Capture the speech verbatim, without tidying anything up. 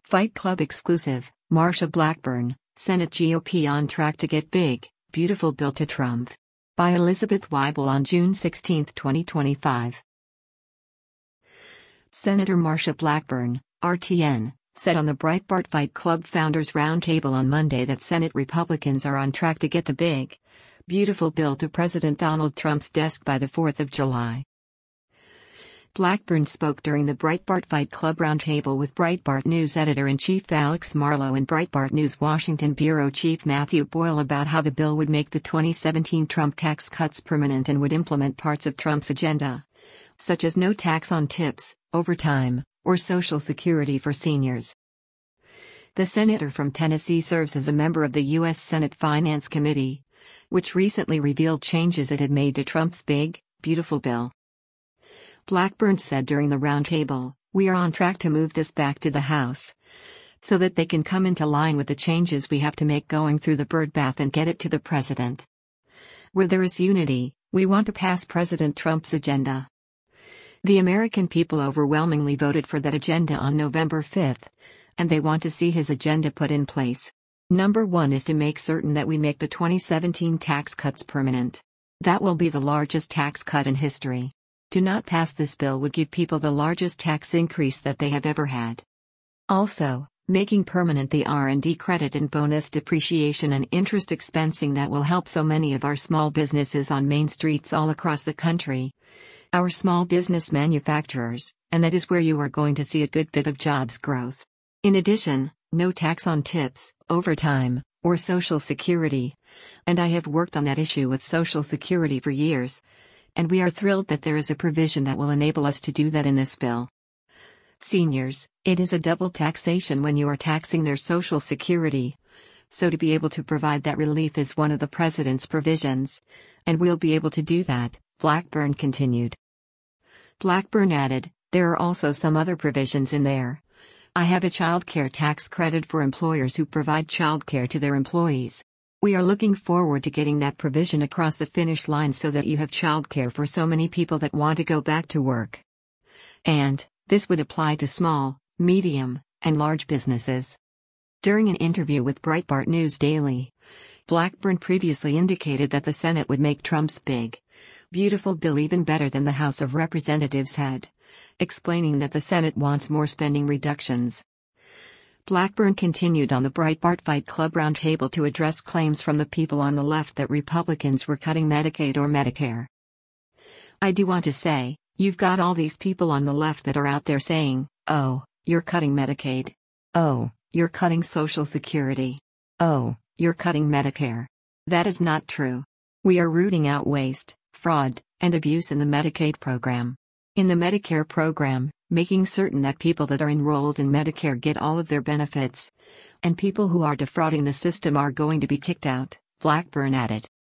Fight Club exclusive, Marsha Blackburn, Senate G O P on track to get big, beautiful bill to Trump. By Elizabeth Weibel on June sixteenth, twenty twenty-five. Senator Marsha Blackburn, R T N, said on the Breitbart Fight Club Founders Roundtable on Monday that Senate Republicans are on track to get the big, beautiful bill to President Donald Trump's desk by the fourth of July. Blackburn spoke during the Breitbart Fight Club Roundtable with Breitbart News editor-in-chief Alex Marlow and Breitbart News Washington bureau chief Matthew Boyle about how the bill would make the twenty seventeen Trump tax cuts permanent and would implement parts of Trump's agenda, such as no tax on tips, overtime, or Social Security for seniors. The senator from Tennessee serves as a member of the U S Senate Finance Committee, which recently revealed changes it had made to Trump's big, beautiful bill. Blackburn said during the roundtable, "We are on track to move this back to the House, so that they can come into line with the changes we have to make going through the birdbath and get it to the president. Where there is unity, we want to pass President Trump's agenda. The American people overwhelmingly voted for that agenda on November fifth, and they want to see his agenda put in place. Number one is to make certain that we make the twenty seventeen tax cuts permanent. That will be the largest tax cut in history. To not pass this bill would give people the largest tax increase that they have ever had. Also, making permanent the R and D credit and bonus depreciation and interest expensing that will help so many of our small businesses on main streets all across the country. Our small business manufacturers, and that is where you are going to see a good bit of jobs growth. In addition, no tax on tips, overtime, or Social Security. And I have worked on that issue with Social Security for years. And we are thrilled that there is a provision that will enable us to do that in this bill. Seniors, it is a double taxation when you are taxing their Social Security. So to be able to provide that relief is one of the president's provisions. And we'll be able to do that," Blackburn continued. Blackburn added, "There are also some other provisions in there. I have a child care tax credit for employers who provide child care to their employees. We are looking forward to getting that provision across the finish line so that you have childcare for so many people that want to go back to work. And this would apply to small, medium, and large businesses." During an interview with Breitbart News Daily, Blackburn previously indicated that the Senate would make Trump's big, beautiful bill even better than the House of Representatives had, explaining that the Senate wants more spending reductions. Blackburn continued on the Breitbart Fight Club Roundtable to address claims from the people on the left that Republicans were cutting Medicaid or Medicare. "I do want to say, you've got all these people on the left that are out there saying, 'Oh, you're cutting Medicaid. Oh, you're cutting Social Security. Oh, you're cutting Medicare.' That is not true. We are rooting out waste, fraud, and abuse in the Medicaid program. In the Medicare program, making certain that people that are enrolled in Medicare get all of their benefits, and people who are defrauding the system are going to be kicked out," Blackburn added.